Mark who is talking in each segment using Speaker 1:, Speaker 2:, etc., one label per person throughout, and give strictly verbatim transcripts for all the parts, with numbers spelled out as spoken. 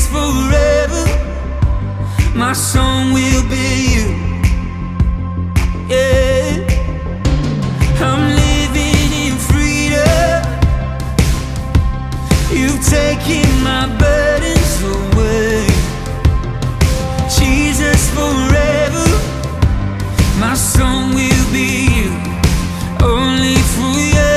Speaker 1: forever. My song will be you. Yeah, I'm living in freedom. You've taken my burdens away. Jesus forever. My song will be you, only for you.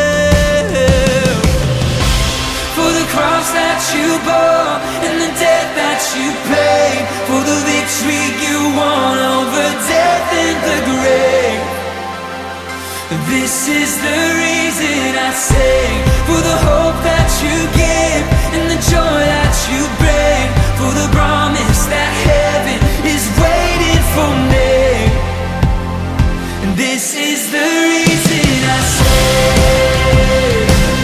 Speaker 1: For the cross that you bore and the death that you paid, for the victory you won over death and the grave. This is the reason I sing, for the hope that you give and the joy that you bring, for the promise that heaven is waiting for me. And this is the reason I sing.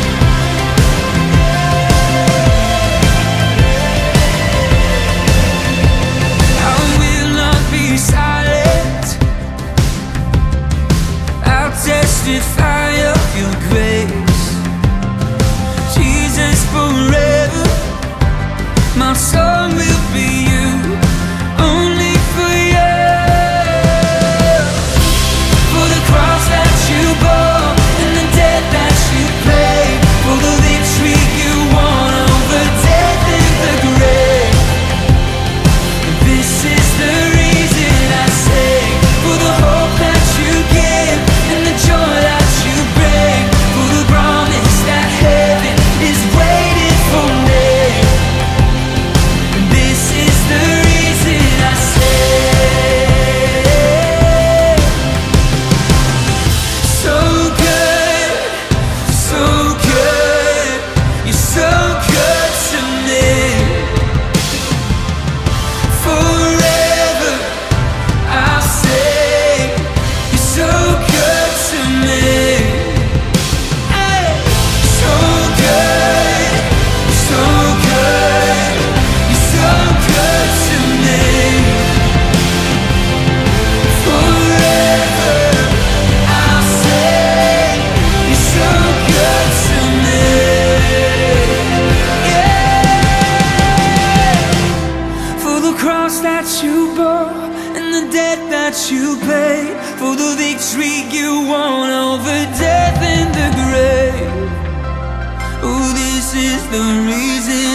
Speaker 1: I will not be silent. I'll testify of your grace. Jesus forever. My song will be you, only for you. For the cross that you bore and the death that you paid, for the victory you won over death and the grave. This is the reason I sing, for the hope that you give and the joy that you bring, for the promise that heaven is waiting for me. This is the reason I sing. So good, so good, you're so good to me. Forever I'll say, you're so good to me. Hey. So good, so good, you're so good to me. Forever I'll say, you're so good to me. Yeah. For the cross that you bore and the death that you paid, for the victory you won over death and the grave. Oh, this is the reason